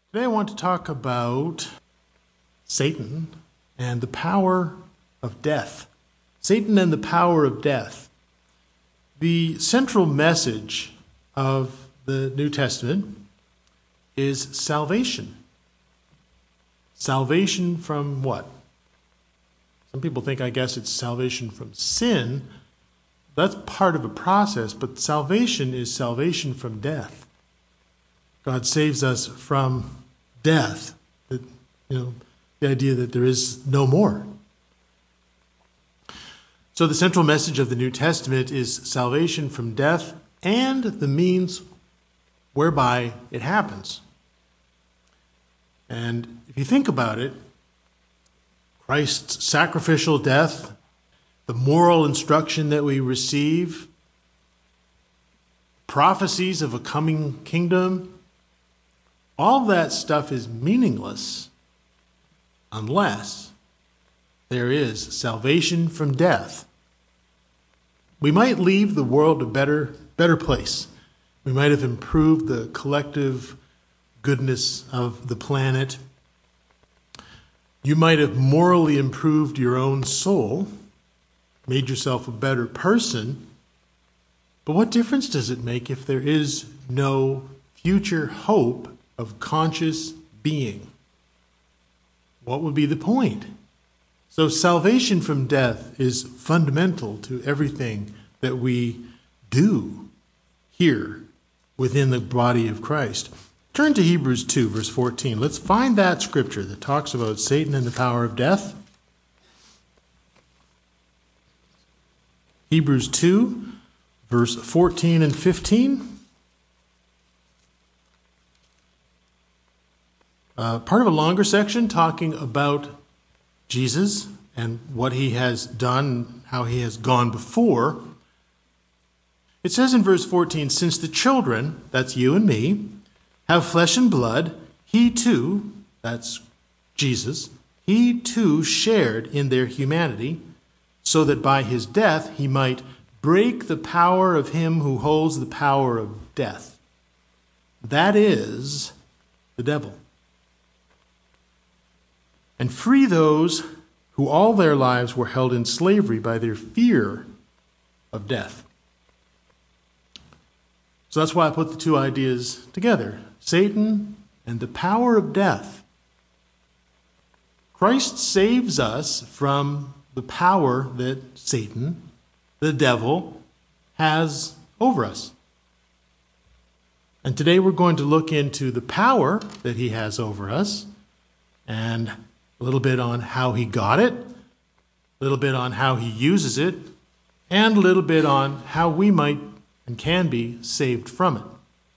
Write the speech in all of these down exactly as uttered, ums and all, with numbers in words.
Today I want to talk about Satan and the power of death. Satan and the power of death. The central message of the New Testament is salvation. Salvation from what? Some people think, I guess, it's salvation from sin. That's part of a process, but salvation is salvation from death. God saves us from death. That, you know, the idea that there is no more. So the central message of the New Testament is salvation from death and the means whereby it happens. And if you think about it, Christ's sacrificial death, the moral instruction that we receive, prophecies of a coming kingdom, all that stuff is meaningless unless there is salvation from death. We might leave the world a better, better place. We might have improved the collective goodness of the planet. You might have morally improved your own soul, made yourself a better person. But what difference does it make if there is no future hope of conscious being? What would be the point? So salvation from death is fundamental to everything that we do here within the body of Christ. Turn to Hebrews two, verse fourteen. Let's find that scripture that talks about Satan and the power of death. Hebrews two, verse fourteen and fifteen. Uh, part of a longer section talking about Jesus and what he has done, how he has gone before. It says in verse fourteen, since the children, that's you and me, have flesh and blood, he too, that's Jesus, he too shared in their humanity, so that by his death he might break the power of him who holds the power of death. That is the devil. And free those who all their lives were held in slavery by their fear of death. So that's why I put the two ideas together. Satan and the power of death. Christ saves us from the power that Satan, the devil, has over us. And today we're going to look into the power that he has over us, and a little bit on how he got it, a little bit on how he uses it, and a little bit on how we might and can be saved from it.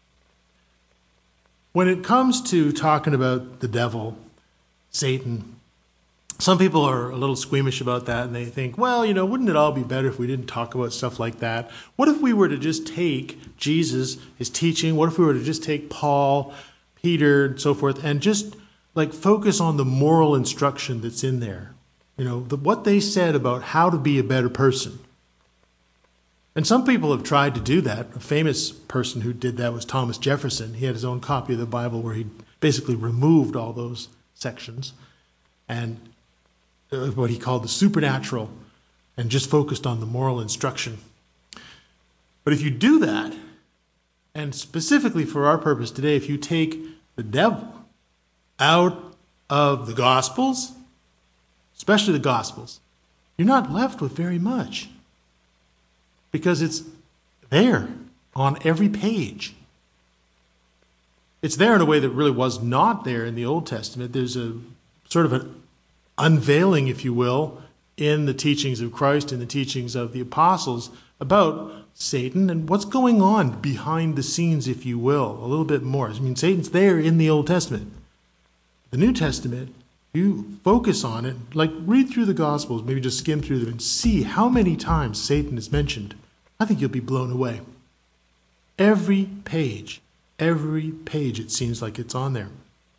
When it comes to talking about the devil, Satan, some people are a little squeamish about that, and they think, well, you know, wouldn't it all be better if we didn't talk about stuff like that? What if we were to just take Jesus, his teaching, what if we were to just take Paul, Peter, and so forth, and just like focus on the moral instruction that's in there? You know, the, what they said about how to be a better person. And some people have tried to do that. A famous person who did that was Thomas Jefferson. He had his own copy of the Bible where he basically removed all those sections and uh, what he called the supernatural and just focused on the moral instruction. But if you do that, and specifically for our purpose today, if you take the devil out of the Gospels, especially the Gospels, you're not left with very much. Because it's there on every page. It's there in a way that really was not there in the Old Testament. There's a sort of an unveiling, if you will, in the teachings of Christ, in the teachings of the apostles about Satan and what's going on behind the scenes, if you will, a little bit more. I mean, Satan's there in the Old Testament. The New Testament, you focus on it, like read through the Gospels, maybe just skim through them and see how many times Satan is mentioned. I think you'll be blown away. Every page, every page it seems like it's on there.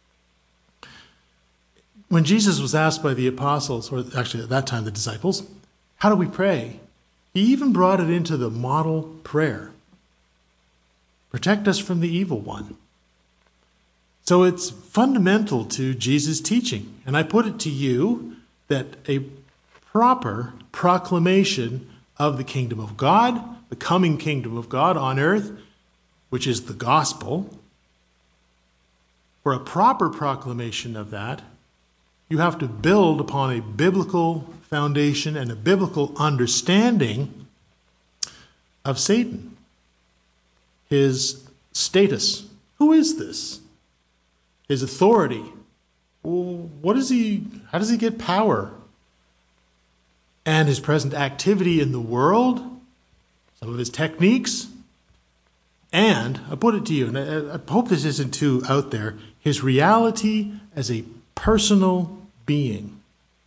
When Jesus was asked by the apostles, or actually at that time the disciples, how do we pray? He even brought it into the model prayer. Protect us from the evil one. So it's fundamental to Jesus' teaching. And I put it to you that a proper proclamation of the kingdom of God, the coming kingdom of God on earth, which is the gospel, for a proper proclamation of that, you have to build upon a biblical foundation and a biblical understanding of Satan, his status. Who is this? His authority. What is he? How does he get power? And his present activity in the world, some of his techniques, and I put it to you, and I, I hope this isn't too out there, his reality as a personal being.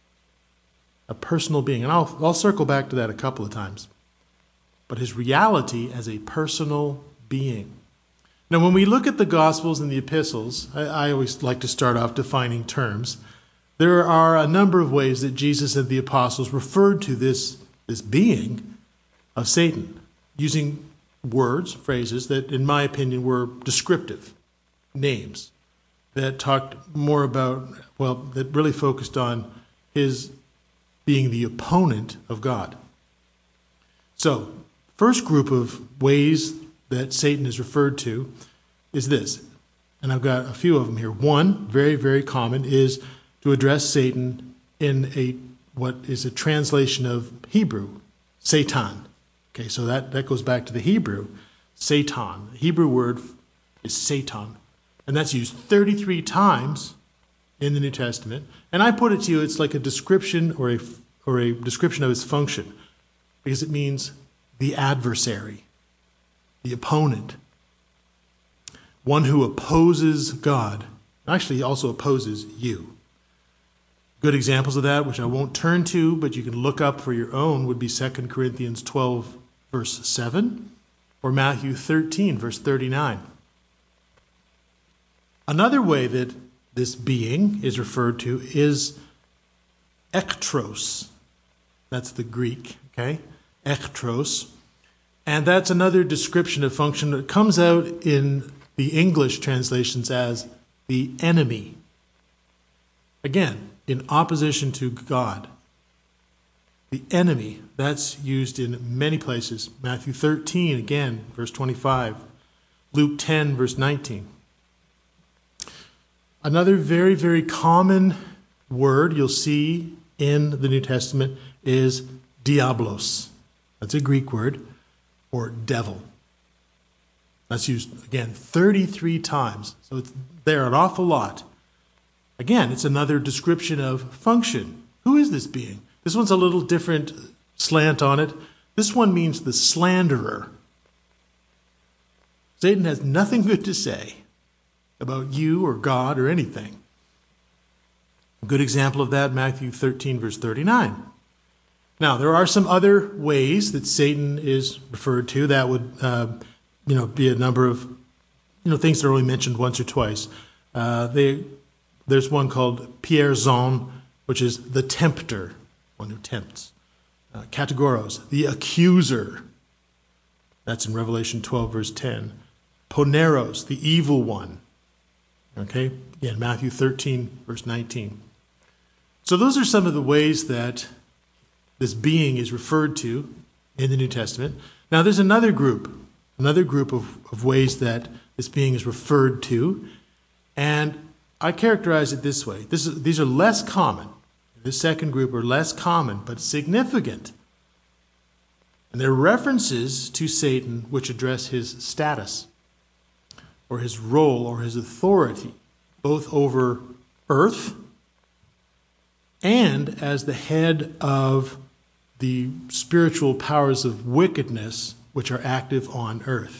A personal being. And I'll, I'll circle back to that a couple of times. But his reality as a personal being. Now, when we look at the Gospels and the epistles, I, I always like to start off defining terms. There are a number of ways that Jesus and the apostles referred to this, this being of Satan, using words, phrases that, in my opinion, were descriptive names that talked more about, well, that really focused on his being the opponent of God. So, first group of ways that Satan is referred to is this, and I've got a few of them here. One, very, very common, is to address Satan in a what is a translation of Hebrew, Satan. Okay, so that, that goes back to the Hebrew, Satan. The Hebrew word is Satan, and that's used thirty-three times in the New Testament. And I put it to you, it's like a description or a or a description of its function, because it means the adversary, the opponent, one who opposes God. Actually, he also opposes you. Good examples of that, which I won't turn to, but you can look up for your own, would be Second Corinthians twelve, verse seven, or Matthew thirteen, verse thirty-nine. Another way that this being is referred to is ektros. That's the Greek, okay? Ektros. And that's another description of function that comes out in the English translations as the enemy. Again, in opposition to God. The enemy, that's used in many places. Matthew thirteen, again, verse twenty-five. Luke ten, verse nineteen. Another very, very common word you'll see in the New Testament is diablos. That's a Greek word, or devil. That's used, again, thirty-three times. So it's there an awful lot. Again, it's another description of function. Who is this being? This one's a little different slant on it. This one means the slanderer. Satan has nothing good to say about you or God or anything. A good example of that, Matthew thirteen, verse thirty-nine. Now, there are some other ways that Satan is referred to. That would, uh, you know, be a number of, you know, things that are only mentioned once or twice. Uh, they, there's one called Pierzon, which is the tempter, one who tempts. Uh, Katagoros, the accuser. That's in Revelation twelve, verse ten. Poneros, the evil one. Okay, again, Matthew thirteen, verse nineteen. So those are some of the ways that this being is referred to in the New Testament. Now there's another group, another group of, of ways that this being is referred to, and I characterize it this way. This is, these are less common. This second group are less common, but significant. And they're references to Satan which address his status, or his role, or his authority, both over earth and as the head of the spiritual powers of wickedness which are active on earth.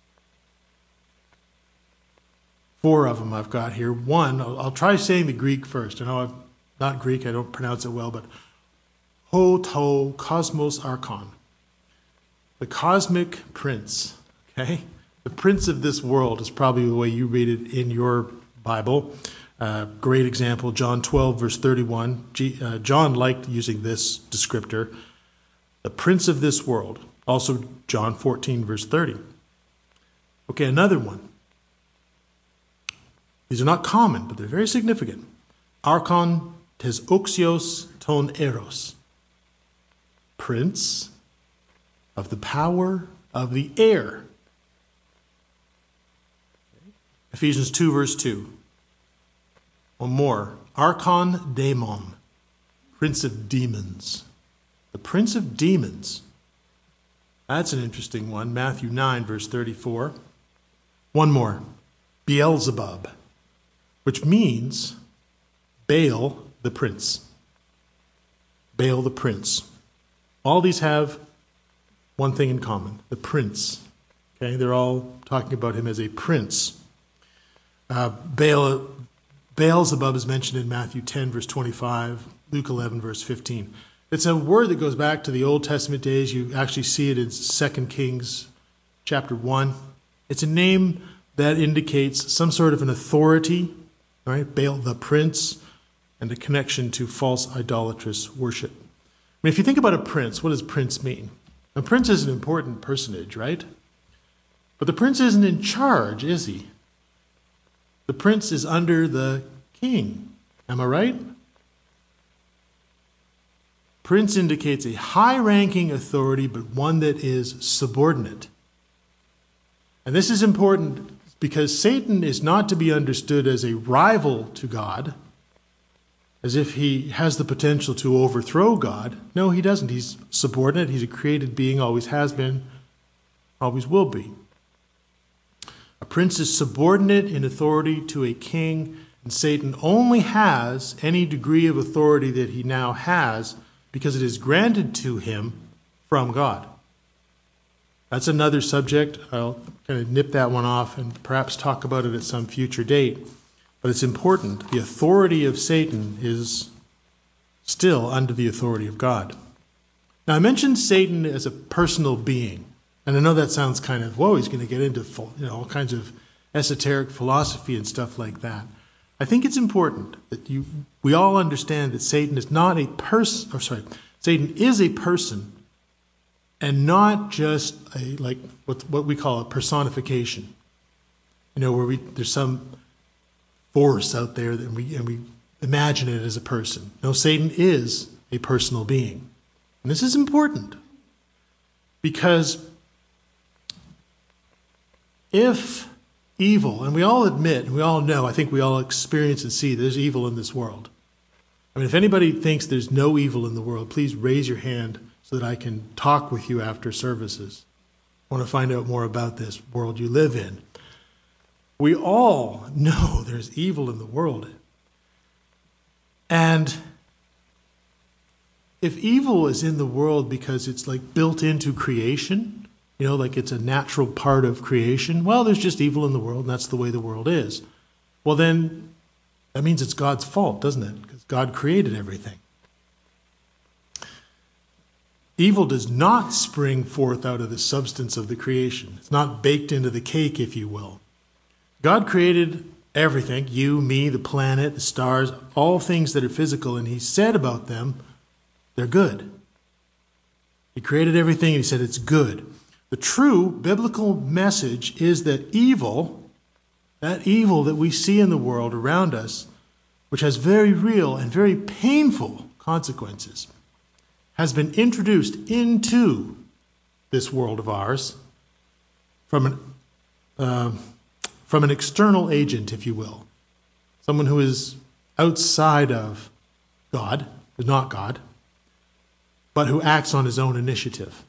Four of them I've got here. One, I'll, I'll try saying the Greek first. I know I'm not Greek, I don't pronounce it well, but ho to cosmos archon, the cosmic prince, okay? The prince of this world is probably the way you read it in your Bible. Uh, great example, John twelve, verse thirty-one. G, uh, John liked using this descriptor. The prince of this world. Also, John fourteen, verse thirty. Okay, another one. These are not common, but they're very significant. Archon tes oxios ton eros. Prince of the power of the air. Ephesians two, verse two. One more. Archon daemon. Prince of demons. The prince of demons. That's an interesting one. Matthew nine, verse thirty-four. One more. Beelzebub, which means Baal the prince. Baal the prince. All these have one thing in common, the prince. Okay, they're all talking about him as a prince. Uh, Baal, Beelzebub is mentioned in Matthew ten, verse twenty-five, Luke eleven, verse fifteen. It's a word that goes back to the Old Testament days. You actually see it in Second Kings chapter one. It's a name that indicates some sort of an authority, right? Baal the prince, and a connection to false idolatrous worship. I mean, if you think about a prince, what does prince mean? A prince is an important personage, right? But the prince isn't in charge, is he? The prince is under the king. Am I right? Prince indicates a high-ranking authority, but one that is subordinate. And this is important because Satan is not to be understood as a rival to God, as if he has the potential to overthrow God. No, he doesn't. He's subordinate. He's a created being, always has been, always will be. A prince is subordinate in authority to a king, and Satan only has any degree of authority that he now has because it is granted to him from God. That's another subject. I'll kind of nip that one off and perhaps talk about it at some future date. But it's important. The authority of Satan is still under the authority of God. Now, I mentioned Satan as a personal being. And I know that sounds kind of, whoa, he's going to get into you know all kinds of esoteric philosophy and stuff like that. I think it's important that you we all understand that Satan is not a person, or sorry, Satan is a person and not just a like what what we call a personification. You know, where we there's some force out there that we and we imagine it as a person. No, Satan is a personal being. And this is important because if evil, and we all admit, and we all know, I think we all experience and see there's evil in this world. I mean, if anybody thinks there's no evil in the world, please raise your hand so that I can talk with you after services. I want to find out more about this world you live in. We all know there's evil in the world. And if evil is in the world because it's like built into creation, you know, like it's a natural part of creation, well, there's just evil in the world, and that's the way the world is. Well, then that means it's God's fault, doesn't it? Because God created everything. Evil does not spring forth out of the substance of the creation. It's not baked into the cake, if you will. God created everything, you, me, the planet, the stars, all things that are physical, and he said about them, they're good. He created everything, and he said it's good. The true biblical message is that evil, that evil that we see in the world around us, which has very real and very painful consequences, has been introduced into this world of ours from an, uh, from an external agent, if you will. Someone who is outside of God, who's not God, but who acts on his own initiative.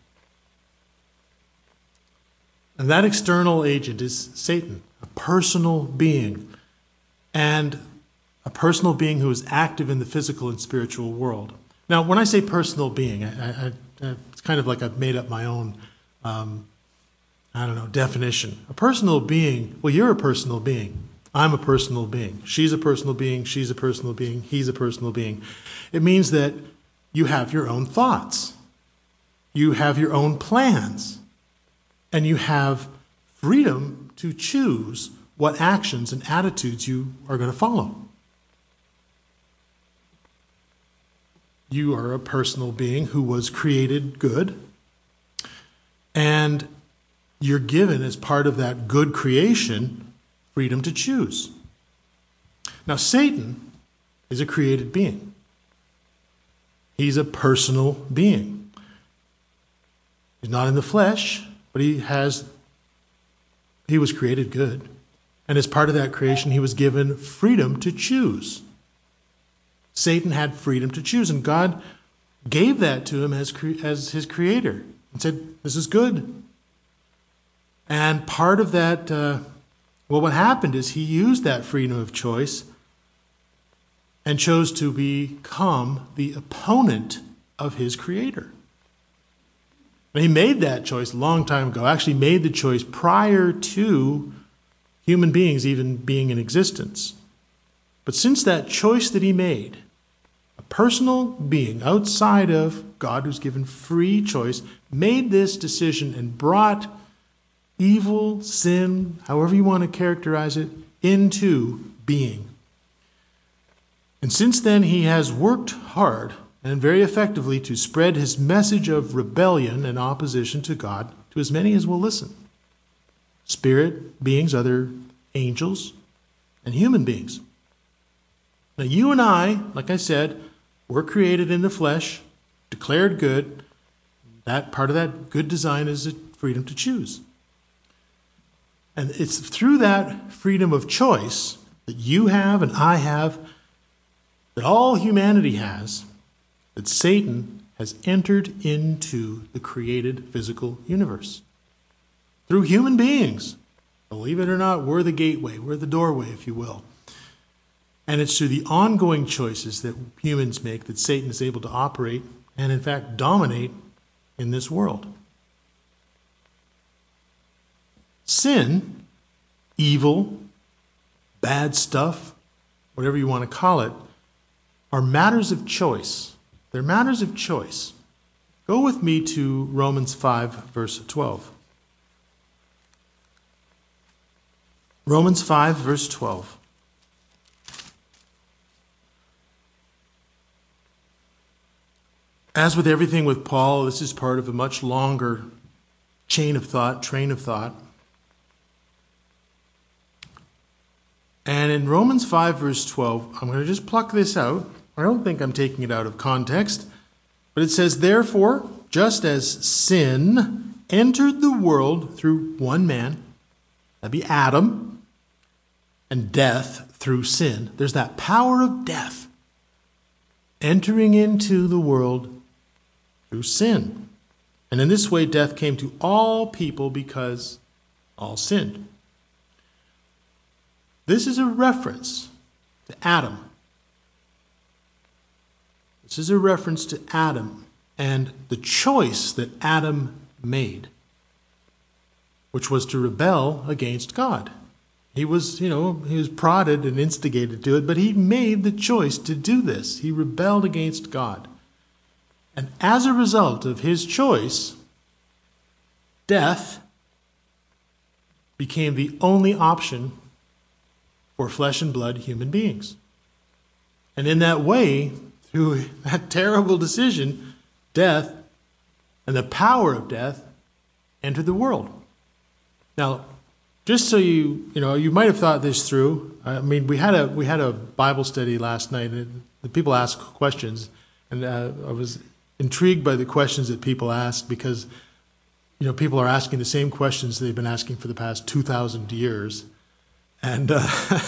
And that external agent is Satan, a personal being, and a personal being who is active in the physical and spiritual world. Now, when I say personal being, I, I, I, it's kind of like I've made up my own, um, I don't know, definition. A personal being, well, you're a personal being. I'm a personal being. She's a personal being. She's a personal being. He's a personal being. It means that you have your own thoughts. You have your own plans. And you have freedom to choose what actions and attitudes you are going to follow. You are a personal being who was created good, and you're given, as part of that good creation, freedom to choose. Now, Satan is a created being. He's a personal being. He's not in the flesh, but he has, he was created good. And as part of that creation, he was given freedom to choose. Satan had freedom to choose, and God gave that to him as, cre- as his creator and said, this is good. And part of that, uh, well, what happened is he used that freedom of choice and chose to become the opponent of his creator. And he made that choice a long time ago, actually made the choice prior to human beings even being in existence. But since that choice that he made, a personal being outside of God who's given free choice, made this decision and brought evil, sin, however you want to characterize it, into being. And since then, he has worked hard and very effectively to spread his message of rebellion and opposition to God to as many as will listen. Spirit beings, other angels, and human beings. Now, you and I, like I said, were created in the flesh, declared good. That part of that good design is the freedom to choose. And it's through that freedom of choice that you have and I have, that all humanity has, that Satan has entered into the created physical universe. Through human beings. Believe it or not, we're the gateway, we're the doorway, if you will. And it's through the ongoing choices that humans make that Satan is able to operate and, in fact, dominate in this world. Sin, evil, bad stuff, whatever you want to call it, are matters of choice. They're matters of choice. Go with me to Romans five, verse twelve. Romans five, verse twelve. As with everything with Paul, this is part of a much longer chain of thought, train of thought. And in Romans five, verse twelve, I'm going to just pluck this out. I don't think I'm taking it out of context. But it says, therefore, just as sin entered the world through one man, that'd be Adam, and death through sin. There's that power of death entering into the world through sin. And in this way, death came to all people because all sinned. This is a reference to Adam. This is a reference to Adam and the choice that Adam made, which was to rebel against God. He was, you know, he was prodded and instigated to it, but he made the choice to do this. He rebelled against God. And as a result of his choice, death became the only option for flesh and blood human beings. And in that way, through that terrible decision, death and the power of death entered the world. Now, just so you, you know, you might have thought this through. I mean, we had a we had a Bible study last night, and the people asked questions, and uh, I was intrigued by the questions that people asked because, you know, people are asking the same questions they've been asking for the past two thousand years. And uh,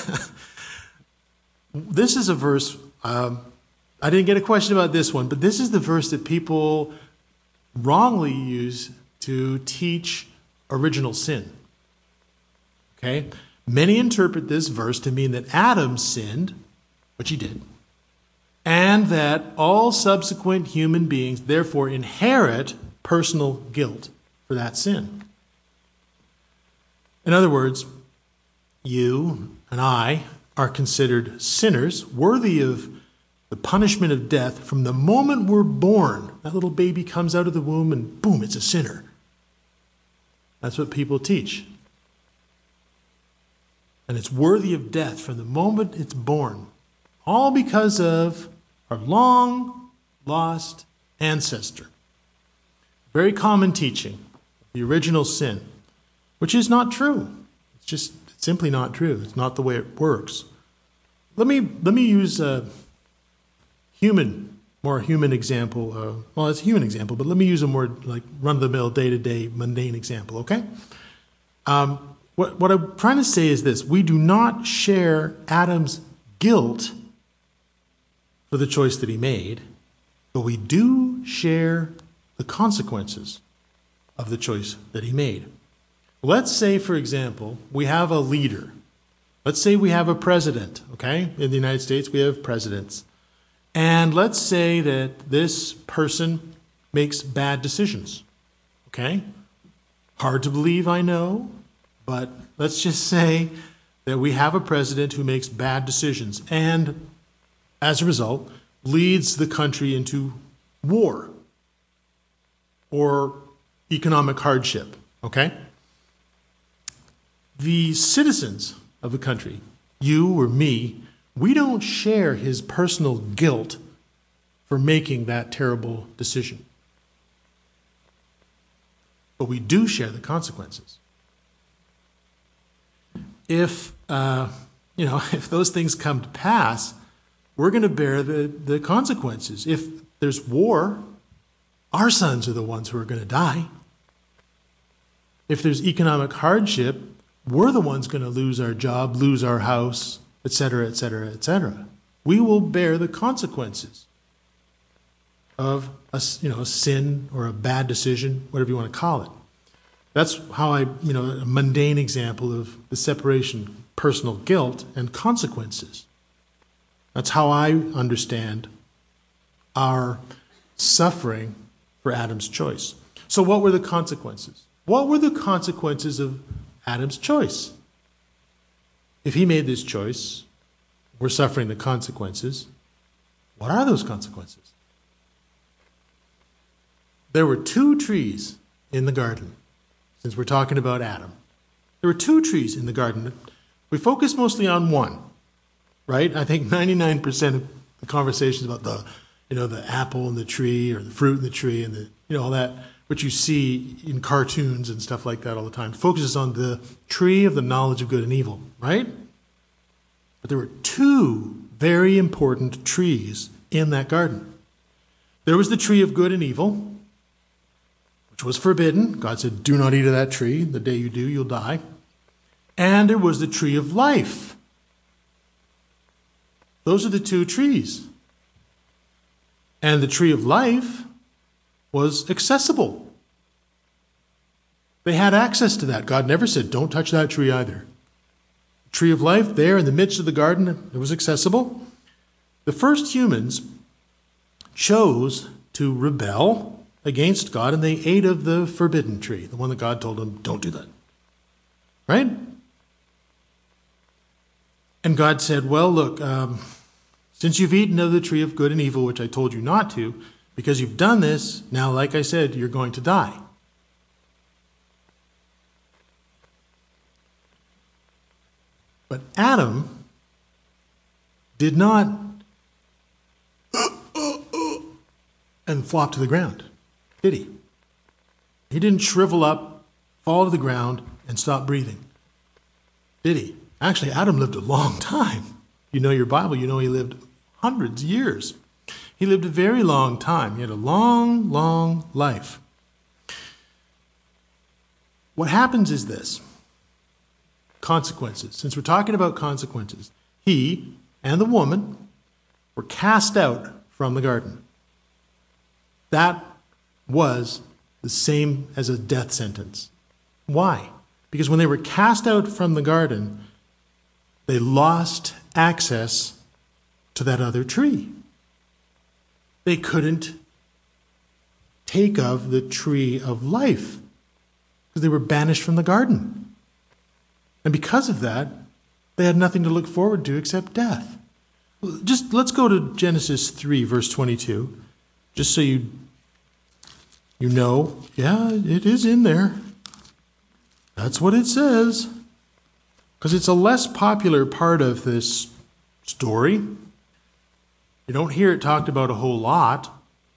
this is a verse, um, I didn't get a question about this one, but this is the verse that people wrongly use to teach original sin. Okay? Many interpret this verse to mean that Adam sinned, which he did, and that all subsequent human beings therefore inherit personal guilt for that sin. In other words, you and I are considered sinners, worthy of the punishment of death from the moment we're born. That little baby comes out of the womb and boom, it's a sinner. That's what people teach. And it's worthy of death from the moment it's born. All because of our long lost ancestor. Very common teaching, the original sin, which is not true. It's just simply not true. It's not the way it works. let me let me use a human, more human example. Uh, well, it's a human example, but let me use a more like run-of-the-mill, day-to-day, mundane example. Okay. Um, what what I'm trying to say is this: we do not share Adam's guilt for the choice that he made, but we do share the consequences of the choice that he made. Let's say, for example, we have a leader. Let's say we have a president, okay? In the United States, we have presidents. And let's say that this person makes bad decisions, okay? Hard to believe, I know, but let's just say that we have a president who makes bad decisions and, as a result, leads the country into war or economic hardship, okay? The citizens of the country, you or me, we don't share his personal guilt for making that terrible decision. But we do share the consequences. If, uh, you know, if those things come to pass, we're going to bear the, the consequences. If there's war, our sons are the ones who are going to die. If there's economic hardship, we're the ones going to lose our job, lose our house, et cetera, et cetera, et cetera. We will bear the consequences of a, you know, a sin or a bad decision, whatever you want to call it. That's how I, you know, a mundane example of the separation, personal guilt and consequences. That's how I understand our suffering for Adam's choice. So what were the consequences? What were the consequences of Adam's choice? If he made this choice, we're suffering the consequences. What are those consequences? There were two trees in the garden, since we're talking about Adam. There were two trees in the garden. We focus mostly on one, right? I think ninety-nine percent of the conversations about the, you know, the apple and the tree or the fruit and the tree and the, you know, all that, which you see in cartoons and stuff like that all the time, focuses on the tree of the knowledge of good and evil, right? But there were two very important trees in that garden. There was the tree of good and evil, which was forbidden. God said, do not eat of that tree. The day you do, you'll die. And there was the tree of life. Those are the two trees. And the tree of life was accessible. They had access to that. God never said, don't touch that tree either. The tree of life there in the midst of the garden, it was accessible. The first humans chose to rebel against God, and they ate of the forbidden tree, the one that God told them, don't do that. Right? And God said, well, look, um, since you've eaten of the tree of good and evil, which I told you not to, because you've done this, now, like I said, you're going to die. But Adam did not and flop to the ground, did he? He didn't shrivel up, fall to the ground, and stop breathing, did he? Actually, Adam lived a long time. You know your Bible, you know he lived hundreds of years. He lived a very long time. He had a long, long life. What happens is this. Consequences. Since we're talking about consequences, he and the woman were cast out from the garden. That was the same as a death sentence. Why? Because when they were cast out from the garden, they lost access to that other tree. They couldn't take of the tree of life because they were banished from the garden. And because of that, they had nothing to look forward to except death. Just let's go to Genesis three, verse twenty-two, just so you, you know, yeah, it is in there. That's what it says. Because it's a less popular part of this story. You don't hear it talked about a whole lot.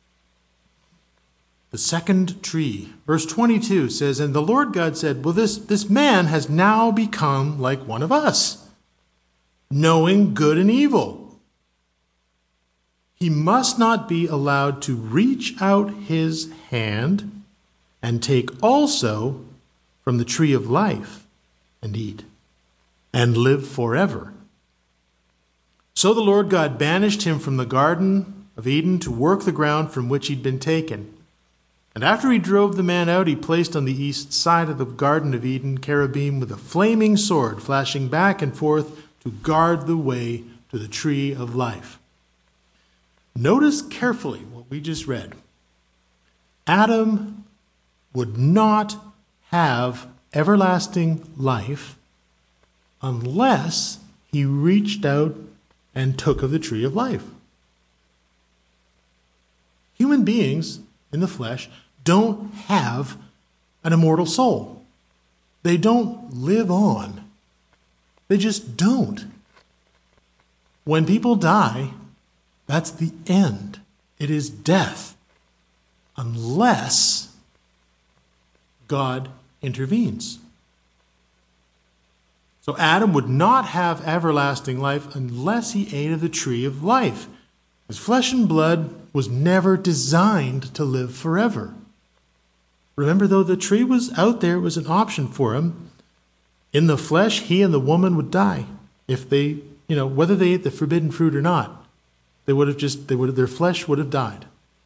The second tree. Verse twenty-two says, and the Lord God said, well, this, this man has now become like one of us. knowing good and evil. He must not be allowed to reach out his hand and take also from the tree of life and eat and live forever. So the Lord God banished him from the Garden of Eden to work the ground from which he'd been taken. And after he drove the man out, he placed on the east side of the Garden of Eden cherubim with a flaming sword flashing back and forth to guard the way to the tree of life. Notice carefully what we just read. Adam would not have everlasting life unless he reached out and took of the tree of life. Human beings in the flesh don't have an immortal soul. They don't live on. They just don't. When people die, that's the end. It is death, unless God intervenes. So Adam would not have everlasting life unless he ate of the tree of life. His flesh and blood was never designed to live forever. Remember, though the tree was out there, it was an option for him. In the flesh, he and the woman would die if they, you know, whether they ate the forbidden fruit or not. They would have just, they would have, their flesh would have died.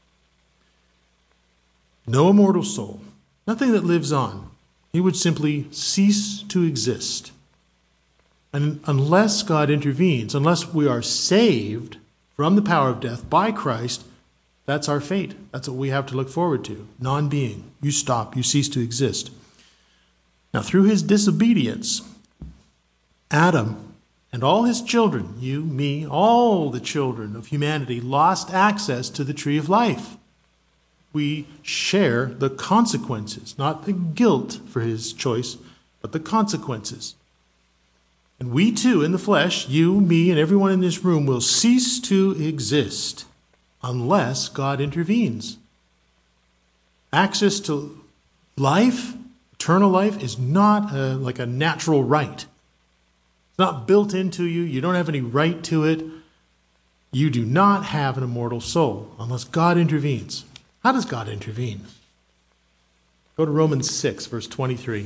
No immortal soul, nothing that lives on. He would simply cease to exist. And unless God intervenes, unless we are saved from the power of death by Christ, that's our fate. That's what we have to look forward to. Non-being. You stop. You cease to exist. Now, through his disobedience, Adam and all his children, you, me, all the children of humanity, lost access to the tree of life. We share the consequences, not the guilt for his choice, but the consequences. And we too, in the flesh, you, me, and everyone in this room, will cease to exist unless God intervenes. Access to life, eternal life, is not a, like a natural right. It's not built into you. You don't have any right to it. You do not have an immortal soul unless God intervenes. How does God intervene? Go to Romans six, verse twenty-three.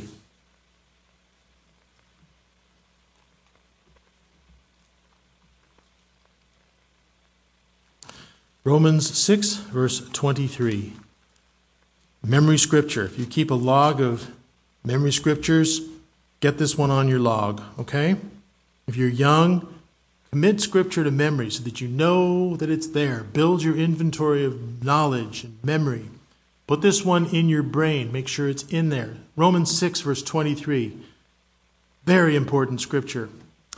Romans six, verse twenty-three. Memory scripture. If you keep a log of memory scriptures, get this one on your log, okay? If you're young, commit scripture to memory so that you know that it's there. Build your inventory of knowledge and memory. Put this one in your brain. Make sure it's in there. Romans six, verse twenty-three. Very important scripture.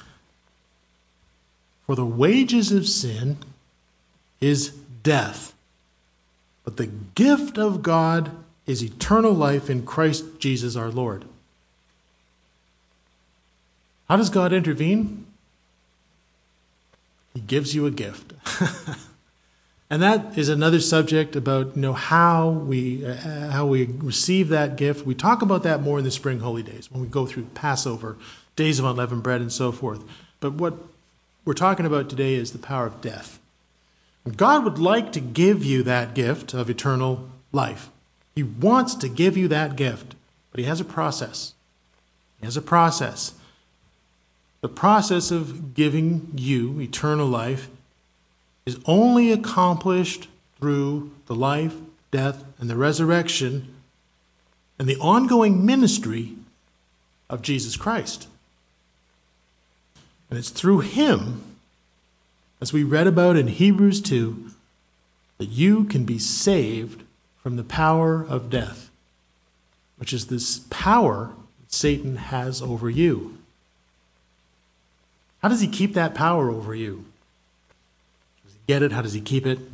For the wages of sin is death, but the gift of God is eternal life in Christ Jesus our Lord. How does God intervene? He gives you a gift. And that is another subject about, you know, how we uh, how we receive that gift. We talk about that more in the spring holy days when we go through Passover, days of unleavened bread, and so forth. But what we're talking about today is the power of death. God would like to give you that gift of eternal life. He wants to give you that gift, but he has a process. He has a process. The process of giving you eternal life is only accomplished through the life, death, and the resurrection and the ongoing ministry of Jesus Christ. And it's through him, as we read about in Hebrews two, that you can be saved from the power of death, which is this power that Satan has over you. How does he keep that power over you? Does he get it? How does he keep it?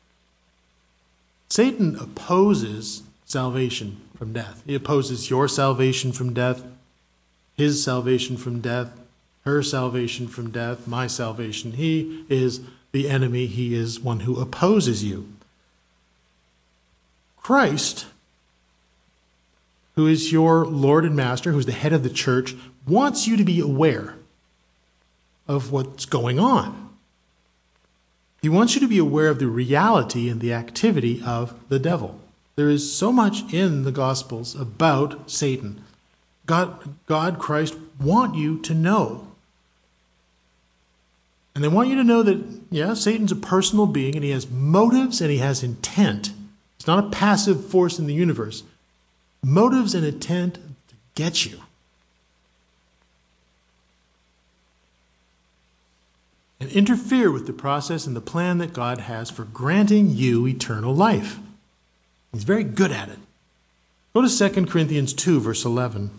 Satan opposes salvation from death. He opposes your salvation from death, his salvation from death, her salvation from death, my salvation. He is the enemy. He is one who opposes you. Christ, who is your Lord and Master, who's the head of the church, wants you to be aware of what's going on. He wants you to be aware of the reality and the activity of the devil. There is so much in the Gospels about Satan. God, God, Christ want you to know. And they want you to know that, yeah, Satan's a personal being and he has motives and he has intent. It's not a passive force in the universe. Motives and intent to get you. And interfere with the process and the plan that God has for granting you eternal life. He's very good at it. Go to Second Corinthians two, verse eleven.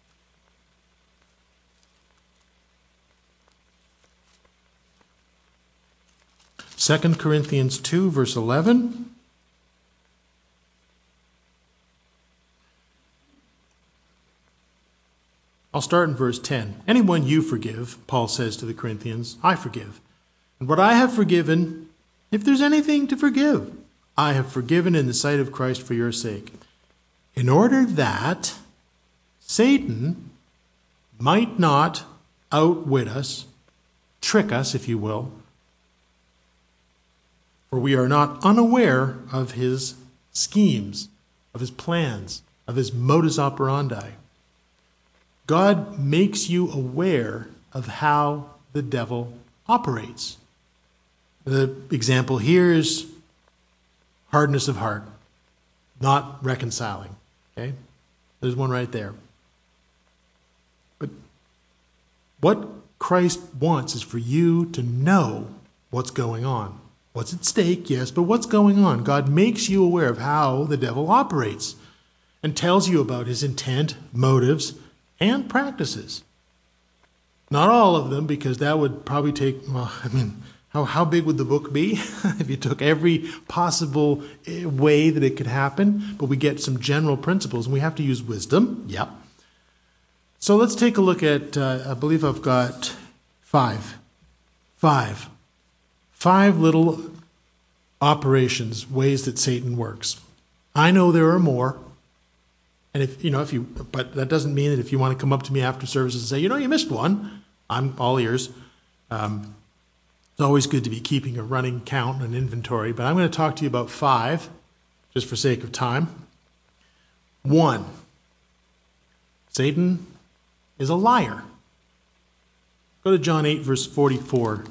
Second Corinthians two, verse eleven. I'll start in verse ten. Anyone you forgive, Paul says to the Corinthians, I forgive. And what I have forgiven, if there's anything to forgive, I have forgiven in the sight of Christ for your sake, in order that Satan might not outwit us, trick us, if you will, for we are not unaware of his schemes, of his plans, of his modus operandi. God makes you aware of how the devil operates. The example here is hardness of heart, not reconciling. Okay? There's one right there. But what Christ wants is for you to know what's going on. What's at stake, yes, but what's going on? God makes you aware of how the devil operates and tells you about his intent, motives, and practices. Not all of them, because that would probably take, well, I mean, how, how big would the book be if you took every possible way that it could happen? But we get some general principles, and we have to use wisdom. Yep. So let's take a look at, uh, I believe I've got five. Five. Five little operations, ways that Satan works. I know there are more. And if, you know, if you, but that doesn't mean that if you want to come up to me after services and say, you know, you missed one, I'm all ears. Um, it's always good to be keeping a running count and inventory, but I'm going to talk to you about five, just for sake of time. One, Satan is a liar. Go to John eight, verse forty-four.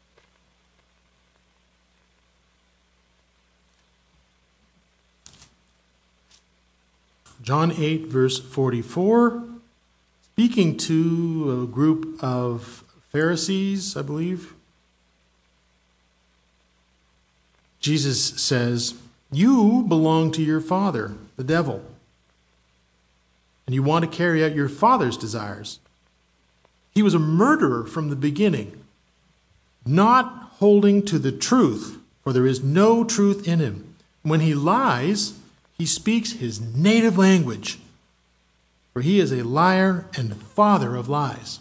John eight, verse forty-four, speaking to a group of Pharisees, I believe, Jesus says, you belong to your father, the devil, and you want to carry out your father's desires. He was a murderer from the beginning, not holding to the truth, for there is no truth in him. When he lies, he speaks his native language, for he is a liar and father of lies.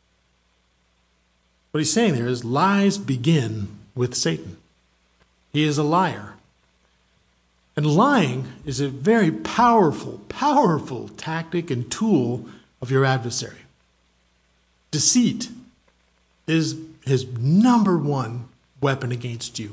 What he's saying there is lies begin with Satan. He is a liar. And lying is a very powerful, powerful tactic and tool of your adversary. Deceit is his number one weapon against you.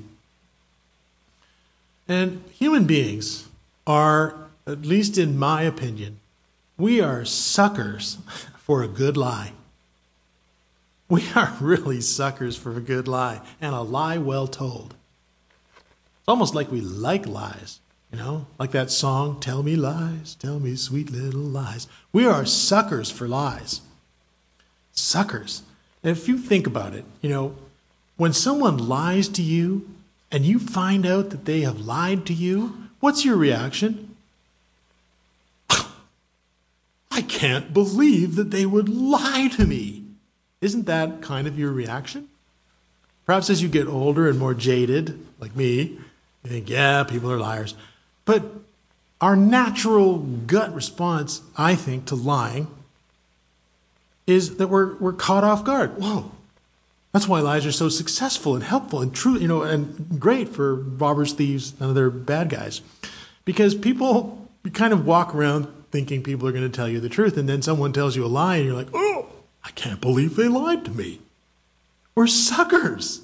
And human beings are, at least in my opinion, we are suckers for a good lie. We are really suckers for a good lie, and a lie well told. It's almost like we like lies, you know, like that song, Tell Me Lies, Tell Me Sweet Little Lies. We are suckers for lies. Suckers. And if you think about it, you know, when someone lies to you and you find out that they have lied to you, what's your reaction? I can't believe that they would lie to me. Isn't that kind of your reaction? Perhaps as you get older and more jaded, like me, you think, yeah, people are liars. But our natural gut response, I think, to lying is that we're we're caught off guard. Whoa. That's why lies are so successful and helpful and true, you know, and great for robbers, thieves, and other bad guys. Because people kind of walk around thinking people are going to tell you the truth, and then someone tells you a lie, and you're like, oh, I can't believe they lied to me. We're suckers.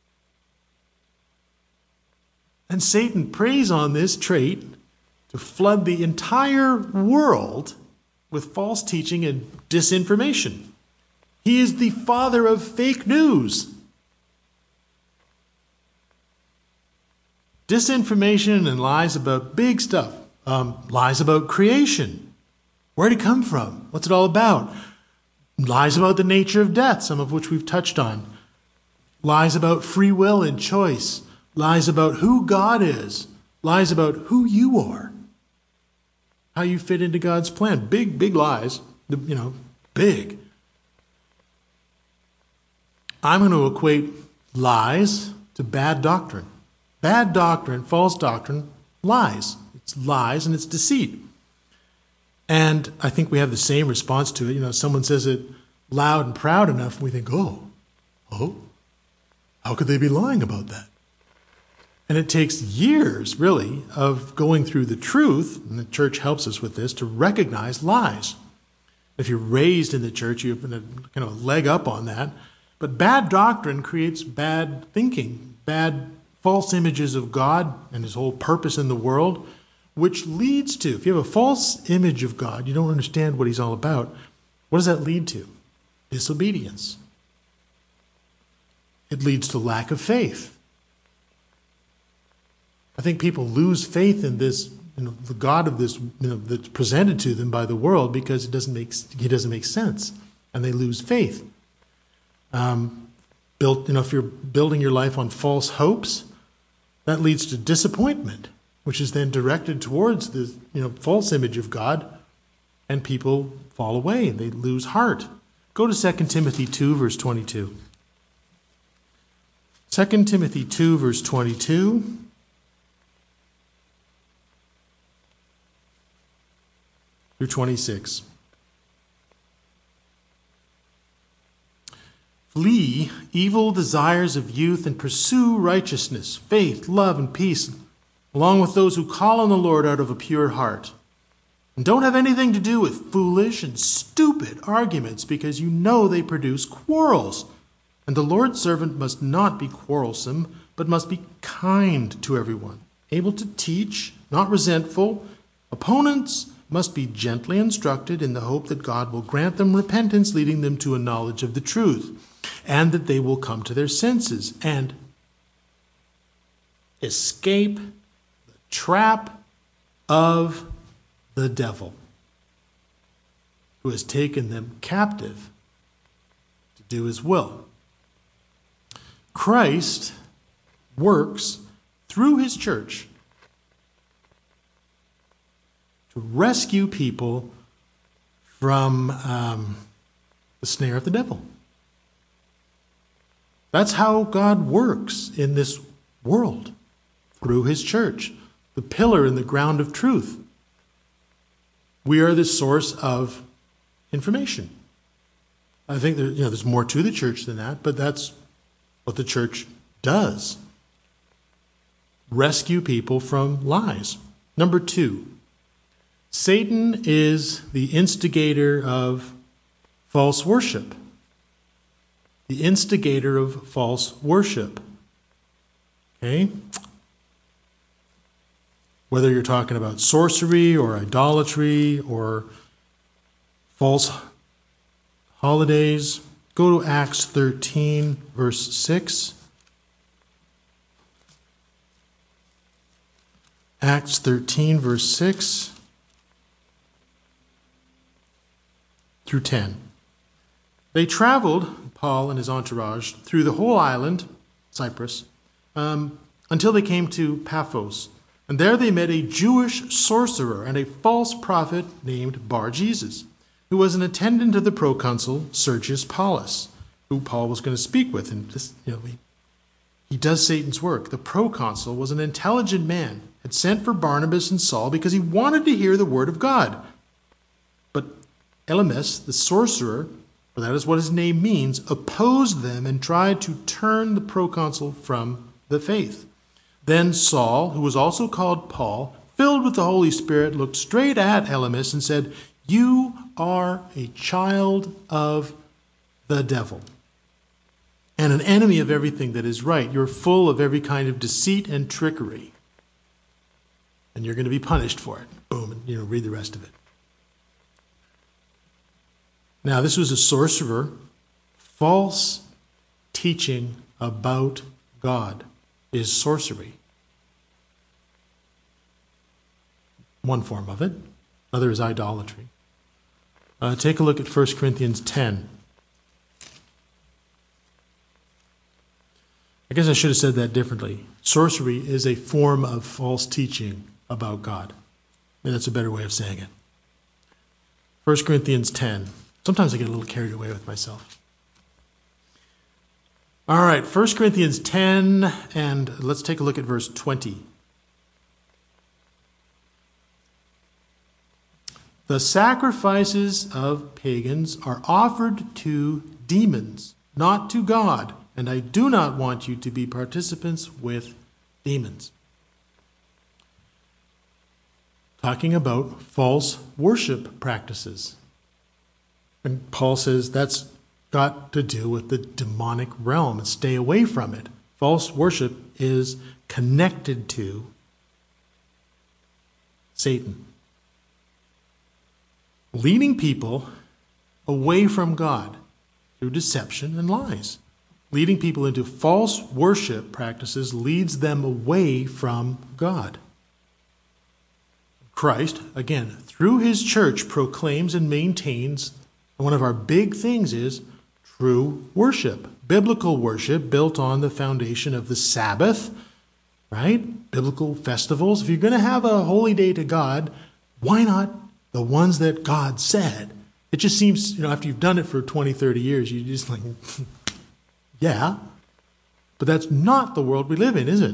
And Satan preys on this trait to flood the entire world with false teaching and disinformation. He is the father of fake news. Disinformation and lies about big stuff. Um, lies about creation. Where did it come from? What's it all about? Lies about the nature of death, some of which we've touched on. Lies about free will and choice. Lies about who God is. Lies about who you are. How you fit into God's plan. Big, big lies. You know, big. I'm going to equate lies to bad doctrine. Bad doctrine, false doctrine, lies. It's lies and it's deceit. And I think we have the same response to it. You know, someone says it loud and proud enough, and we think, oh, oh, how could they be lying about that? And it takes years, really, of going through the truth, and the church helps us with this, to recognize lies. If you're raised in the church, you have a kind of a leg up on that. But bad doctrine creates bad thinking, bad false images of God and his whole purpose in the world, which leads to, if you have a false image of God, you don't understand what he's all about, what does that lead to? Disobedience. It leads to lack of faith. I think people lose faith in this, you know, the God of this, you know, that's presented to them by the world because it doesn't make he doesn't make sense, and they lose faith. Um, built, you know, if you're building your life on false hopes, that leads to disappointment, which is then directed towards the, you know, false image of God, and people fall away and they lose heart. Go to Second Timothy two, verse twenty-two. Second Timothy two, verse twenty-two. Through twenty-six. Flee evil desires of youth and pursue righteousness, faith, love, and peace, along with those who call on the Lord out of a pure heart. And don't have anything to do with foolish and stupid arguments, because you know they produce quarrels. And the Lord's servant must not be quarrelsome, but must be kind to everyone, able to teach, not resentful. Opponents must be gently instructed in the hope that God will grant them repentance, leading them to a knowledge of the truth, and that they will come to their senses and escape the trap of the devil, who has taken them captive to do his will. Christ works through his church to rescue people from um, the snare of the devil. That's how God works in this world, through his church, the pillar and the ground of truth. We are the source of information. I think there, you know, there's more to the church than that, but that's what the church does. Rescue people from lies. Number two, Satan is the instigator of false worship. The instigator of false worship. Okay? Whether you're talking about sorcery or idolatry or false holidays, go to Acts thirteen, verse six. Acts thirteen, verse six through ten. They traveled, Paul and his entourage, through the whole island, Cyprus, um, until they came to Paphos. And there they met a Jewish sorcerer and a false prophet named Bar-Jesus, who was an attendant of the proconsul Sergius Paulus, who Paul was going to speak with. And this, you know, he, he does Satan's work. The proconsul was an intelligent man, had sent for Barnabas and Saul because he wanted to hear the word of God. But Elymas, the sorcerer, for that is what his name means, opposed them and tried to turn the proconsul from the faith. Then Saul, who was also called Paul, filled with the Holy Spirit, looked straight at Elymas and said, "You are a child of the devil. and an enemy of everything that is right. You're full of every kind of deceit and trickery. And you're going to be punished for it. Boom, and, you know, read the rest of it. Now, this was a sorcerer. False teaching about God is sorcery. One form of it. Another is idolatry. Uh, take a look at First Corinthians ten. I guess I should have said that differently. Sorcery is a form of false teaching about God. And that's a better way of saying it. First Corinthians ten. Sometimes I get a little carried away with myself. All right, First Corinthians ten, and let's take a look at verse twenty. The sacrifices of pagans are offered to demons, not to God, and I do not want you to be participants with demons. Talking about false worship practices. And Paul says that's got to do with the demonic realm, and stay away from it. False worship is connected to Satan. Leading people away from God through deception and lies. Leading people into false worship practices leads them away from God. Christ, again, through his church, proclaims and maintains, one of our big things is true worship. Biblical worship built on the foundation of the Sabbath, right? Biblical festivals. If you're going to have a holy day to God, why not the ones that God said? It just seems, you know, after you've done it for twenty, thirty years, you just like, yeah. But that's not the world we live in, is it?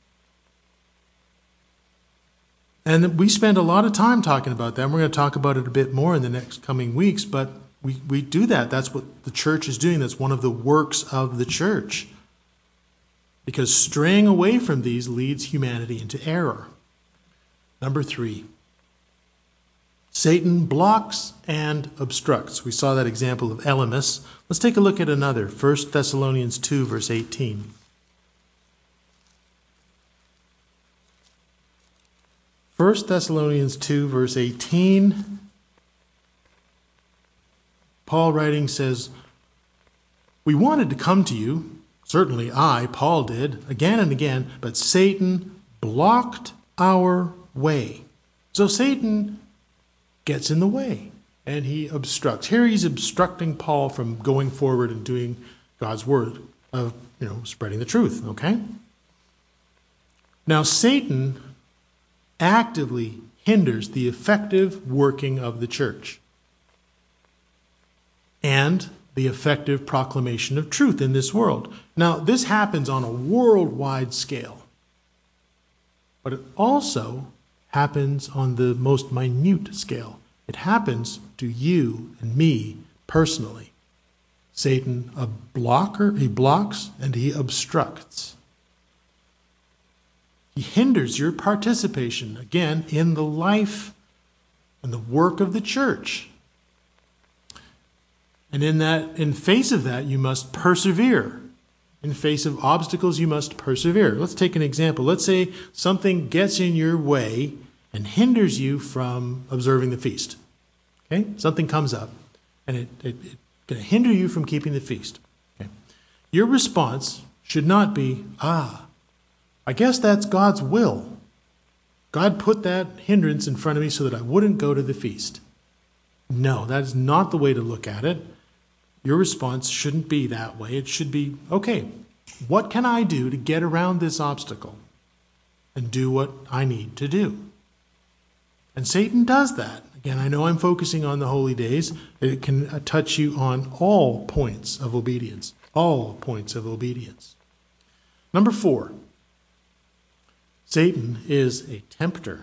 And we spend a lot of time talking about that. And we're going to talk about it a bit more in the next coming weeks, but we, we do that. That's what the church is doing. That's one of the works of the church. Because straying away from these leads humanity into error. Number three. Satan blocks and obstructs. We saw that example of Elymas. Let's take a look at another. First Thessalonians two, verse eighteen. First Thessalonians two, verse eighteen. Paul writing says, "We wanted to come to you, certainly I, Paul did, again and again, but Satan blocked our way." So Satan gets in the way, and he obstructs. Here he's obstructing Paul from going forward and doing God's word, of, you know, spreading the truth, okay? Now, Satan actively hinders the effective working of the church and the effective proclamation of truth in this world. Now, this happens on a worldwide scale, but it also happens on the most minute scale. It happens to you and me personally. Satan, a blocker, he blocks and he obstructs. He hinders your participation, again, in the life and the work of the church. And in that, in face of that, you must persevere. In face of obstacles, you must persevere. Let's take an example. Let's say something gets in your way and hinders you from observing the feast. Okay? Something comes up, and it, it, it's going to hinder you from keeping the feast. Okay? Your response should not be, ah, I guess that's God's will. God put that hindrance in front of me so that I wouldn't go to the feast. No, that is not the way to look at it. Your response shouldn't be that way. It should be, okay, what can I do to get around this obstacle and do what I need to do? And Satan does that. Again, I know I'm focusing on the holy days. It can touch you on all points of obedience. All points of obedience. Number four, Satan is a tempter.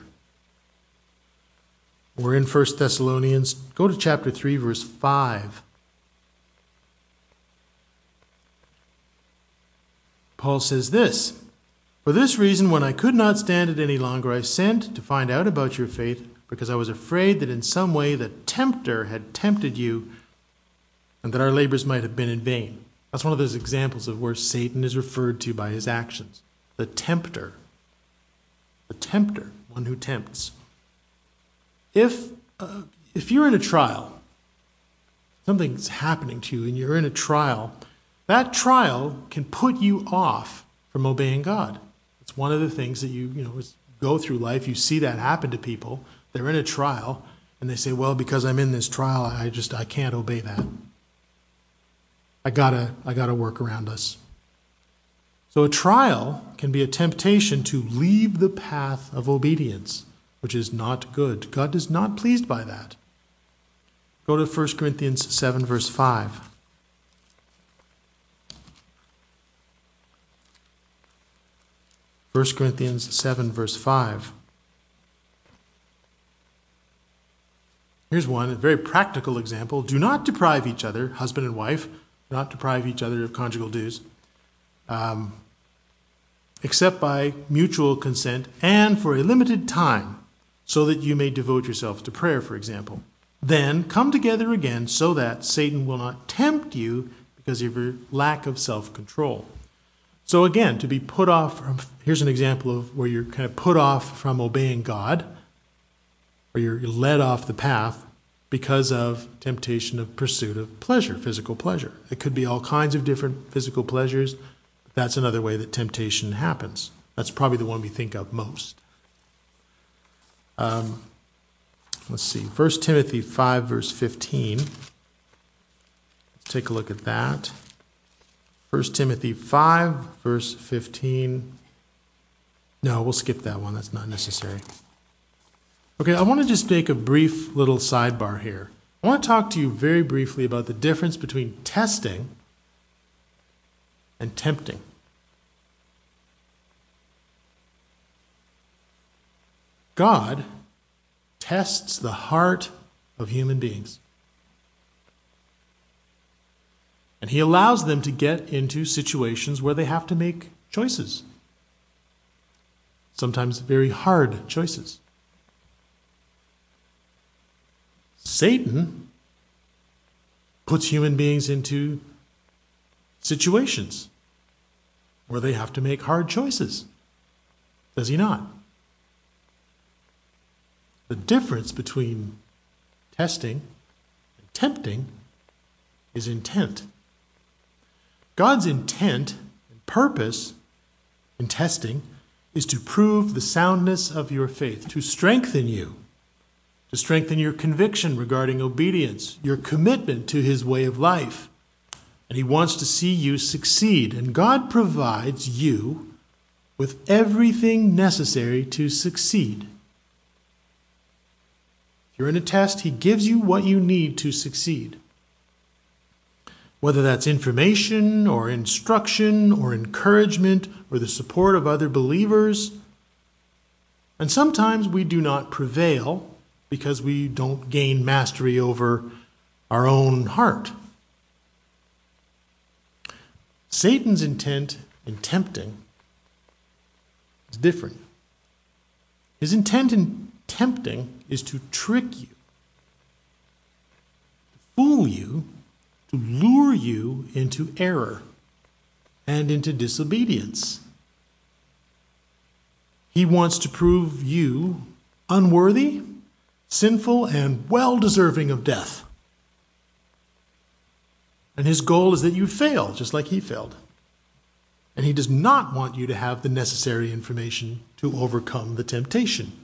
We're in First Thessalonians. Go to chapter three, verse five. Paul says this, "For this reason, when I could not stand it any longer, I sent to find out about your faith, because I was afraid that in some way the tempter had tempted you, and that our labors might have been in vain." That's one of those examples of where Satan is referred to by his actions. The tempter. The tempter, one who tempts. If, uh, if you're in a trial, something's happening to you and you're in a trial, that trial can put you off from obeying God. It's one of the things that you, you know, go through life. You see that happen to people. They're in a trial and they say, well, because I'm in this trial, I just, I can't obey that. I gotta, I gotta work around us. So a trial can be a temptation to leave the path of obedience, which is not good. God is not pleased by that. Go to First Corinthians seven, verse five. First Corinthians seven, verse five. Here's one, a very practical example. Do not deprive each other, husband and wife, do not deprive each other of conjugal dues, um, except by mutual consent and for a limited time, so that you may devote yourselves to prayer, for example. Then come together again so that Satan will not tempt you because of your lack of self-control. So again, to be put off from, here's an example of where you're kind of put off from obeying God, or you're led off the path because of temptation of pursuit of pleasure, physical pleasure. It could be all kinds of different physical pleasures. But that's another way that temptation happens. That's probably the one we think of most. Um, let's see, First Timothy five, verse fifteen. Let's take a look at that. First Timothy five, verse fifteen. No, we'll skip that one. That's not necessary. Okay, I want to just make a brief little sidebar here. I want to talk to you very briefly about the difference between testing and tempting. God tests the heart of human beings. And he allows them to get into situations where they have to make choices. Sometimes very hard choices. Satan puts human beings into situations where they have to make hard choices. Does he not? The difference between testing and tempting is intent. God's intent and purpose in testing is to prove the soundness of your faith, to strengthen you, to strengthen your conviction regarding obedience, your commitment to his way of life. And he wants to see you succeed. And God provides you with everything necessary to succeed. If you're in a test, he gives you what you need to succeed. Whether that's information or instruction or encouragement or the support of other believers. And sometimes we do not prevail because we don't gain mastery over our own heart. Satan's intent in tempting is different. His intent in tempting is to trick you, to fool you, to lure you into error and into disobedience. He wants to prove you unworthy, sinful, and well-deserving of death. And his goal is that you fail, just like he failed. And he does not want you to have the necessary information to overcome the temptation.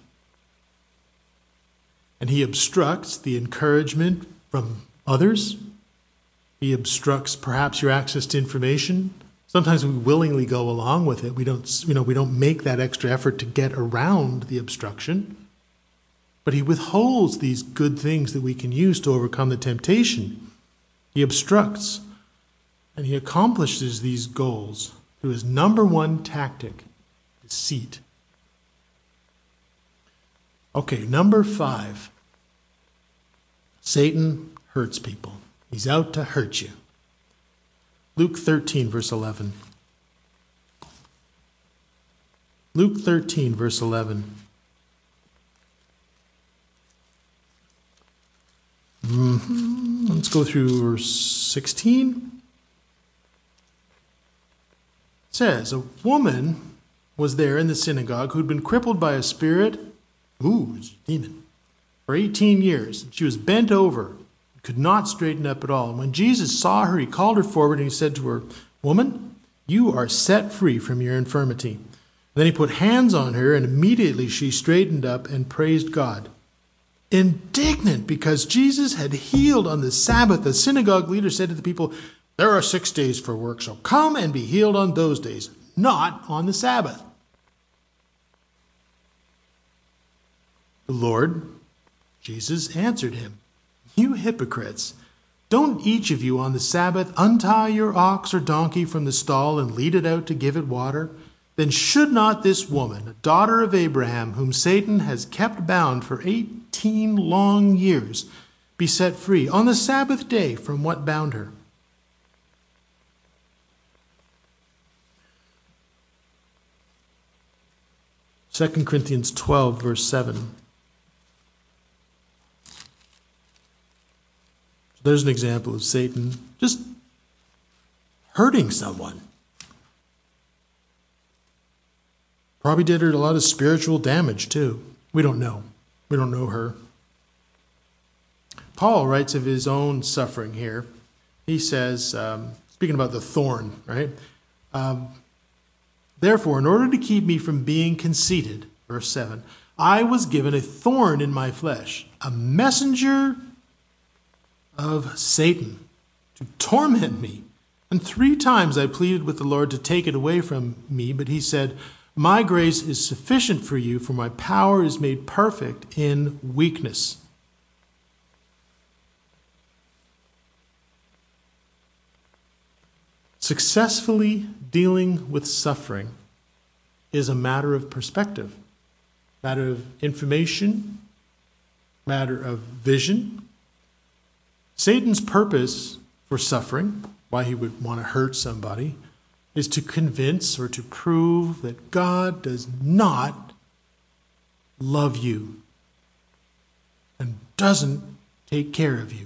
And he obstructs the encouragement from others. He obstructs perhaps your access to information. Sometimes we willingly go along with it. We don't, you know, we don't make that extra effort to get around the obstruction. But he withholds these good things that we can use to overcome the temptation. He obstructs, and he accomplishes these goals through his number one tactic, deceit. Okay, number five. Satan hurts people. He's out to hurt you. Luke thirteen, verse eleven. Luke thirteen, verse eleven. Mm-hmm. Let's go through verse sixteen. says, a woman was there in the synagogue who'd been crippled by a spirit, ooh, it's a demon, for eighteen years. She was bent over, could not straighten up at all. And when Jesus saw her, he called her forward and he said to her, "Woman, you are set free from your infirmity." And then he put hands on her, and immediately she straightened up and praised God. Indignant because Jesus had healed on the Sabbath, the synagogue leader said to the people, "There are six days for work, so come and be healed on those days, not on the Sabbath." The Lord, Jesus, answered him, "You hypocrites, don't each of you on the Sabbath untie your ox or donkey from the stall and lead it out to give it water? Then should not this woman, a daughter of Abraham, whom Satan has kept bound for eighteen long years, be set free on the Sabbath day from what bound her?" Second Corinthians twelve, verse seven. There's an example of Satan just hurting someone. Probably did her a lot of spiritual damage too. We don't know. We don't know her. Paul writes of his own suffering here. He says, um, speaking about the thorn, right? Um, Therefore, in order to keep me from being conceited, verse seven, I was given a thorn in my flesh, a messenger of Satan to torment me. And three times I pleaded with the Lord to take it away from me, but he said, "My grace is sufficient for you, for my power is made perfect in weakness." Successfully dealing with suffering is a matter of perspective, matter of information, matter of vision. Satan's purpose for suffering, why he would want to hurt somebody, is to convince or to prove that God does not love you and doesn't take care of you.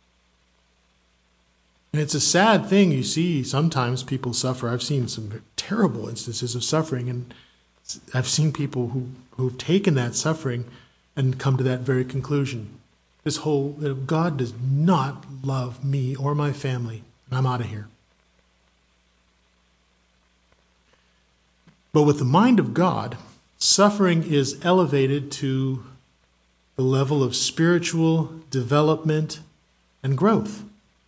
And it's a sad thing you see sometimes people suffer. I've seen some terrible instances of suffering, and I've seen people who, who've taken that suffering and come to that very conclusion. This whole, that God does not love me or my family, and I'm out of here. But with the mind of God, suffering is elevated to the level of spiritual development and growth.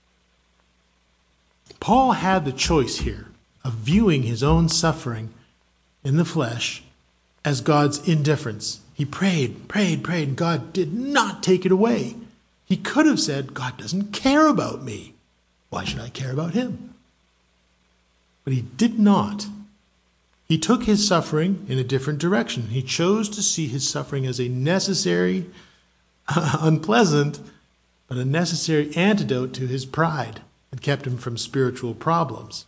Paul had the choice here of viewing his own suffering in the flesh as God's indifference. He prayed, prayed, prayed, and God did not take it away. He could have said, "God doesn't care about me. Why should I care about him?" But he did not. He took his suffering in a different direction. He chose to see his suffering as a necessary, unpleasant, but a necessary antidote to his pride that kept him from spiritual problems.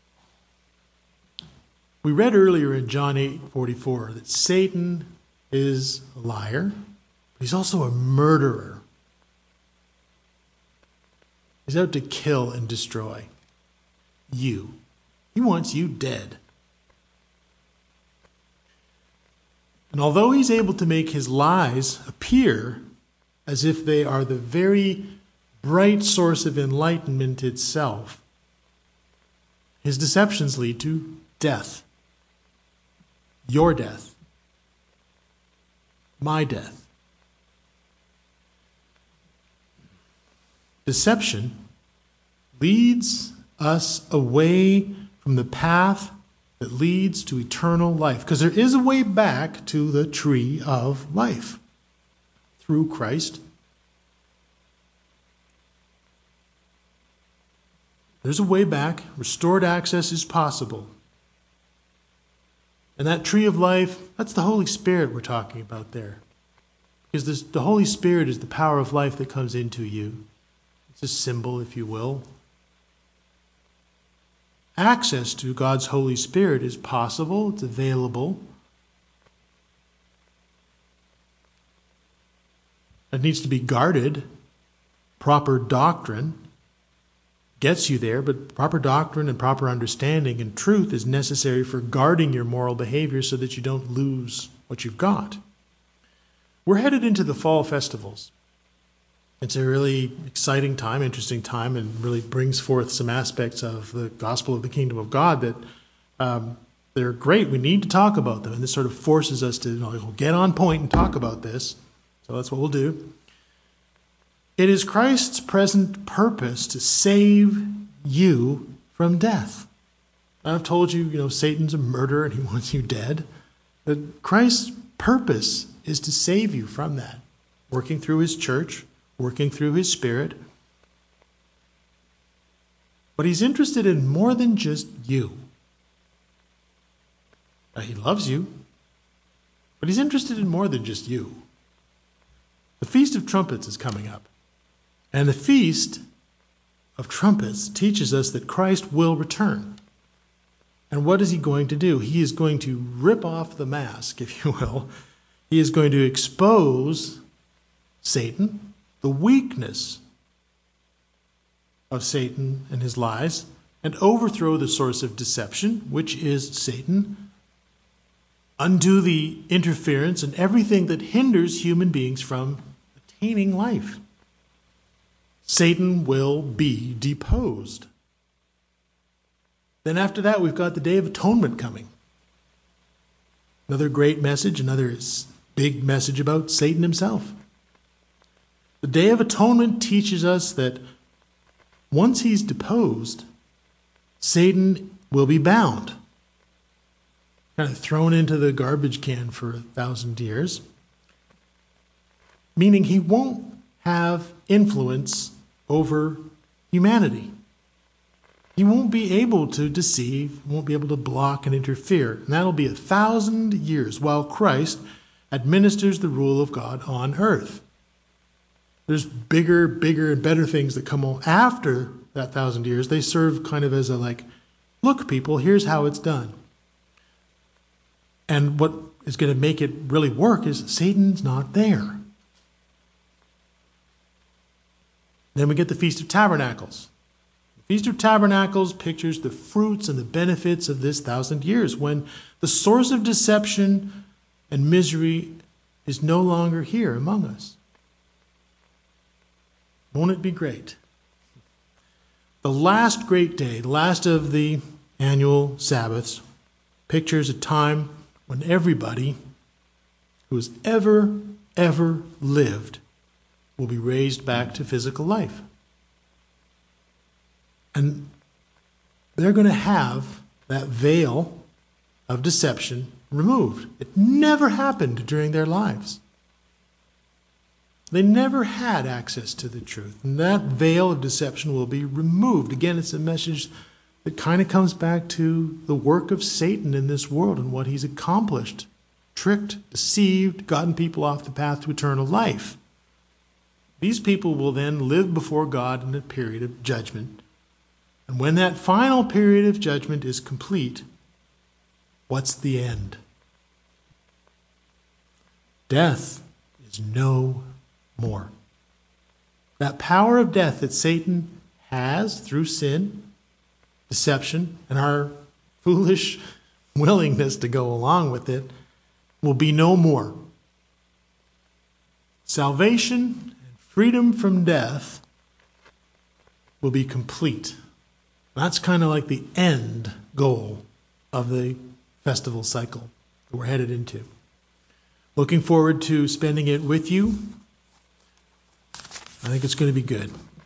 We read earlier in John eight forty-four that Satan is a liar, but he's also a murderer. He's out to kill and destroy you. He wants you dead. And although he's able to make his lies appear as if they are the very bright source of enlightenment itself, his deceptions lead to death. Your death. My death. Deception leads us away from the path that leads to eternal life. Because there is a way back to the tree of life through Christ. There's a way back. Restored access is possible. And that tree of life, that's the Holy Spirit we're talking about there. Because this, the Holy Spirit is the power of life that comes into you. It's a symbol, if you will. Access to God's Holy Spirit is possible. It's available. It needs to be guarded. Proper doctrine. gets you there, but proper doctrine and proper understanding and truth is necessary for guarding your moral behavior so that you don't lose what you've got. We're headed into the fall festivals. It's a really exciting time, interesting time, and really brings forth some aspects of the gospel of the kingdom of God that um, they're great. We need to talk about them, and this sort of forces us to, you know, get on point and talk about this. So that's what we'll do. It is Christ's present purpose to save you from death. I've told you, you know, Satan's a murderer and he wants you dead. But Christ's purpose is to save you from that, working through his church, working through his Spirit. But he's interested in more than just you. Now, he loves you, but he's interested in more than just you. The Feast of Trumpets is coming up. And the Feast of Trumpets teaches us that Christ will return. And what is he going to do? He is going to rip off the mask, if you will. He is going to expose Satan, the weakness of Satan and his lies, and overthrow the source of deception, which is Satan, undo the interference and everything that hinders human beings from attaining life. Satan will be deposed. Then after that, we've got the Day of Atonement coming. Another great message, another big message about Satan himself. The Day of Atonement teaches us that once he's deposed, Satan will be bound, kind of thrown into the garbage can for a thousand years, meaning he won't have influence over humanity. He won't be able to deceive, won't be able to block and interfere. And that'll be a thousand years while Christ administers the rule of God on earth. There's bigger, bigger, and better things that come on after that thousand years. They serve kind of as a like, look, people, here's how it's done. And what is going to make it really work is Satan's not there. Then we get the Feast of Tabernacles. The Feast of Tabernacles pictures the fruits and the benefits of this thousand years when the source of deception and misery is no longer here among us. Won't it be great? The last great day, the last of the annual Sabbaths, pictures a time when everybody who has ever, ever lived will be raised back to physical life. And they're going to have that veil of deception removed. It never happened during their lives. They never had access to the truth. And that veil of deception will be removed. Again, it's a message that kind of comes back to the work of Satan in this world and what he's accomplished. Tricked, deceived, gotten people off the path to eternal life. These people will then live before God in a period of judgment. And when that final period of judgment is complete, what's the end? Death is no more. That power of death that Satan has through sin, deception, and our foolish willingness to go along with it will be no more. Salvation and freedom from death will be complete. That's kind of like the end goal of the festival cycle that we're headed into. Looking forward to spending it with you. I think it's going to be good.